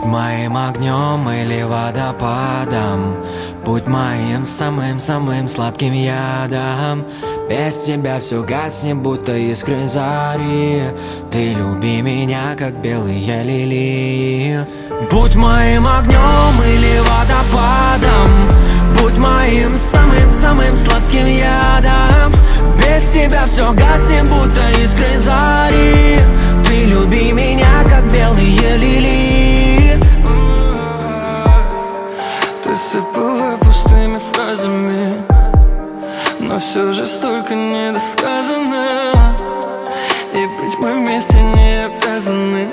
Будь моим огнем или водопадом, будь моим самым-самым сладким ядом. Без тебя все гаснет, будто искры зари. Ты люби меня, как белые лилии. Будь моим огнем или водопадом, будь моим самым-самым сладким ядом. Без тебя все гаснет, будто искры зари. Ты люби меня, как белые лилии. Ты сыпала пустыми фразами, но все же столько недосказано, и быть мы вместе не обязаны.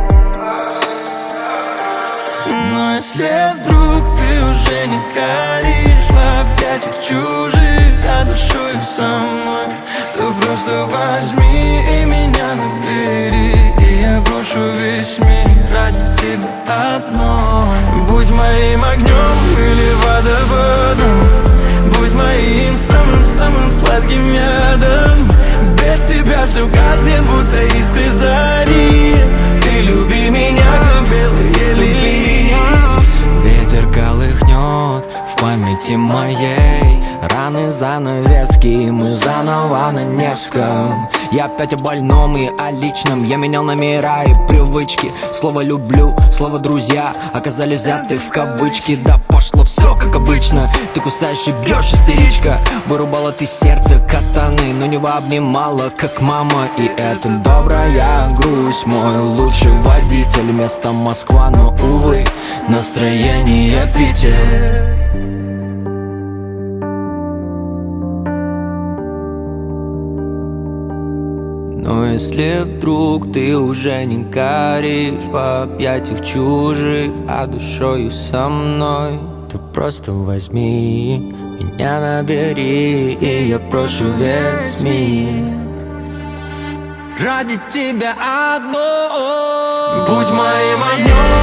Но если вдруг ты уже не горишь в объятиях чужих, а душою со мной, то просто возьми и меня набери, и я брошу весь мир ради тебя одной. Будь моим огнем или водопадом, будь моим самым-самым сладким ядом. Без тебя все гаснет, будто искры зари. Ты люби меня, как белые лилии. Ветер колыхнет в памяти моей раны, занавески, мы заново на Невском. Я опять о больном и о личном. Я менял номера и привычки. Слово «люблю», слово «друзья» оказались взяты в кавычки. Да пошло все как обычно. Ты кусаешь и бьешь, истеричка. Вырубала ты сердце катаны, но не обнимала, как мама. И это добрая грусть. Мой лучший водитель, место Москва, но, увы, настроение Питер. Но если вдруг ты уже не горишь в объятиях чужих, а душою со мной, то просто возьми меня набери, и я прошу весь мир ради тебя одной. Будь моим огнем